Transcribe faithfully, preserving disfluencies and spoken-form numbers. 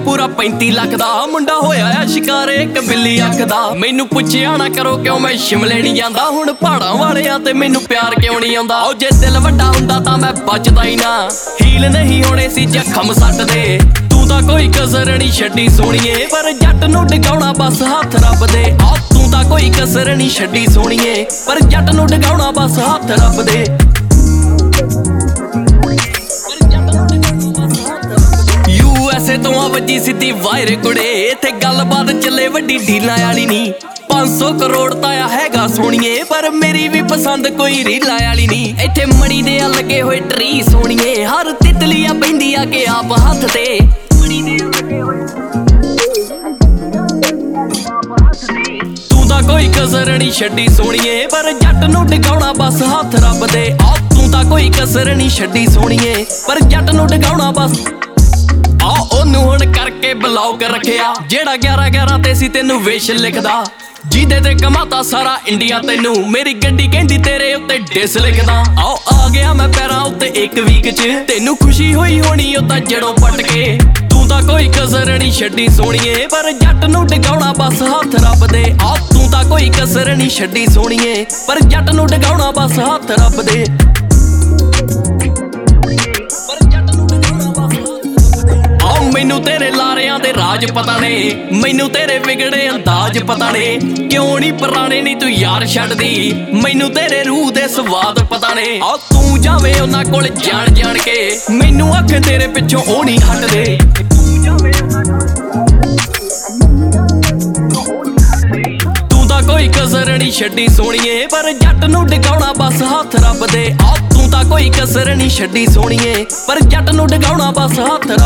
ਪੂਰਾ ਪੈਂਤੀ ਲੱਖ ਦਾ ਮੁੰਡਾ ਹੋਇਆ ਆ ਸ਼ਿਕਾਰੇ ਇੱਕ ਬਿੱਲੀ ਅੱਖ ਦਾ। ਮੈਨੂੰ ਪੁੱਛਿਆ ਨਾ ਕਰੋ ਕਿਉਂ ਮੈਂ ਸ਼ਿਮਲੇ ਨਹੀਂ ਜਾਂਦਾ, ਹੁਣ ਪਹਾੜਾਂ ਵਾਲਿਆਂ ਤੇ ਮੈਨੂੰ ਪਿਆਰ ਕਿਉਂ ਨਹੀਂ ਆਉਂਦਾ। ਉਹ ਜੇ ਦਿਲ ਵੱਡਾ ਹੁੰਦਾ ਤਾਂ ਮੈਂ ਬਚਦਾ ਹੀ ਨਾ, ਹੀਲ ਨਹੀਂ ਹੋਣੇ ਸੀ ਜ਼ਖਮ ਸੱਟ ਦੇ। ਤੂੰ ਤਾਂ ਕੋਈ ਕਸਰ ਨਹੀਂ ਛੱਡੀ ਸੋਹਣੀਏ, ਪਰ ਜੱਟ ਨੂੰ ਡਗਾਉਣਾ ਬਸ ਹੱਥ ਰੱਬ ਦੇ। ਆ ਤੂੰ ਤਾਂ ਕੋਈ ਕਸਰ ਨਹੀਂ ਛੱਡੀ ਸੋਹਣੀਏ, ਪਰ ਜੱਟ ਨੂੰ ਡਗਾਉਣਾ ਬਸ ਹੱਥ ਰੱਬ ਦੇ। ਯੂ ਐਸ ਏ ਤੋਂ ਆ ਵੱਜੀ ਸਿੱਧੀ ਵਾਇਰ ਕੁੜੇ, ਇੱਥੇ ਗੱਲਬਾਤ ਚੱਲੇ ਵੱਡੀ ਡੀਲਾਂ ਵਾਲੀ ਨਹੀਂ। ਪੰਜ ਸੌ ਕਰੋੜ ਤਾਂ ਆ ਹੈਗਾ ਸੋਹਣੀਏ, ਪਰ ਮੇਰੀ ਵੀ ਪਸੰਦ ਕੋਈ ਰੀਲਾਂ ਵਾਲੀ ਨਹੀਂ। ਇੱਥੇ ਮਣੀ ਦੇ ਆ ਲੱਗੇ ਹੋਏ ਟਰੀ ਸੋਹਣੀਏ, ਹਰ ਤਿਤਲੀ ਆ ਪੈਂਦੀ ਆ ਕਿ ਆਪ ਹੱਥ ਤੇ। ਤੂੰ ਤਾਂ ਕੋਈ ਕਸਰ ਨਹੀਂ ਛੱਡੀ ਸੋਹਣੀਏ, ਪਰ ਜੱਟ ਨੂੰ ਡਗਾਉਣਾ ਬਸ ਹੱਥ ਰੱਬ ਦੇ। ਆ ਤੂੰ ਤਾਂ ਕੋਈ ਕਸਰ ਨਹੀਂ ਛੱਡੀ ਸੋਹਣੀਏ, ਪਰ ਜੱਟ ਨੂੰ ਡਗਾਉਣਾ ਬਸ। ਆ ਉਹਨੂੰ ਹੁਣ ਕਰਕੇ ਬਲੌਕ ਰੱਖਿਆ, ਜਿਹੜਾ ਗਿਆਰਾਂ ਗਿਆਰਾਂ ਤੇ ਸੀ ਤੈਨੂੰ ਵਿਸ਼ ਲਿਖਦਾ। ਜਿਹਦੇ ਤੇ ਕਮਾਤਾ ਸਾਰਾ ਇੰਡੀਆ ਤੈਨੂੰ, ਮੇਰੀ ਗੱਡੀ ਕਹਿੰਦੀ ਤੇਰੇ ਉੱਤੇ ਡਿਸ ਲਿਖਦਾ। ਆਓ ਆ ਗਿਆ ਮੈਂ ਪੈਰਾਂ ਉੱਤੇ ਇੱਕ ਵੀਕ ਚ, ਤੈਨੂੰ ਖੁਸ਼ੀ ਹੋਈ ਹੋਣੀ ਉਹ ਤਾਂ ਜੜੋਂ ਪੱਟ ਕੇ। ਤੂੰ ਤਾਂ ਕੋਈ ਕਸਰ ਨਹੀਂ ਛੱਡੀ ਸੋਹਣੀਏ, ਪਰ ਜੱਟ ਨੂੰ ਡਗਾਉਣਾ ਬਸ ਹੱਥ ਰੱਬ ਦੇ। ਆ ਤੂੰ ਤਾਂ ਕੋਈ ਕਸਰ ਨਹੀਂ ਛੱਡੀ ਸੋਹਣੀਏ, ਪਰ ਜੱਟ ਨੂੰ ਡਗਾਉਣਾ ਬਸ ਹੱਥ ਰੱਬ ਦੇ। ਮੈਨੂੰ ਤੇਰੇ ਲਾਰਿਆਂ ਦੇ ਰਾਜ ਪਤਾ ਨੇ, ਮੈਨੂੰ ਤੇਰੇ ਵਿਗੜੇ ਅੰਦਾਜ਼ ਪਤਾ ਨੇ। ਕਿਉਂ ਨਹੀਂ ਪੁਰਾਣੇ ਨਹੀਂ ਤੂੰ ਯਾਰ ਛੱਡਦੀ, ਮੈਨੂੰ ਤੇਰੇ ਰੂਹ ਦੇ ਸਵਾਦ ਪਤਾ ਨੇ। ਆ ਤੂੰ ਜਾਵੇਂ ਉਹਨਾਂ ਕੋਲ ਜਾਣ ਜਾਣ ਕੇ, ਮੈਨੂੰ ਅੱਖ ਤੇਰੇ ਪਿੱਛੋਂ ਉਹ ਨਹੀਂ ਹਟਦੇ। ਤੂੰ ਤਾਂ ਕੋਈ ਕਸਰ ਨਹੀਂ ਛੱਡੀ ਸੋਹਣੀਏ, ਪਰ ਜੱਟ ਨੂੰ ਡਗਾਉਣਾ ਬਸ ਹੱਥ ਰੱਬ ਦੇ। ਆ ਤੂੰ ਤਾਂ ਕੋਈ ਕਸਰ ਨਹੀਂ ਛੱਡੀ ਸੋਹਣੀਏ, ਪਰ ਜੱਟ ਨੂੰ ਡਗਾਉਣਾ ਬਸ ਹੱਥ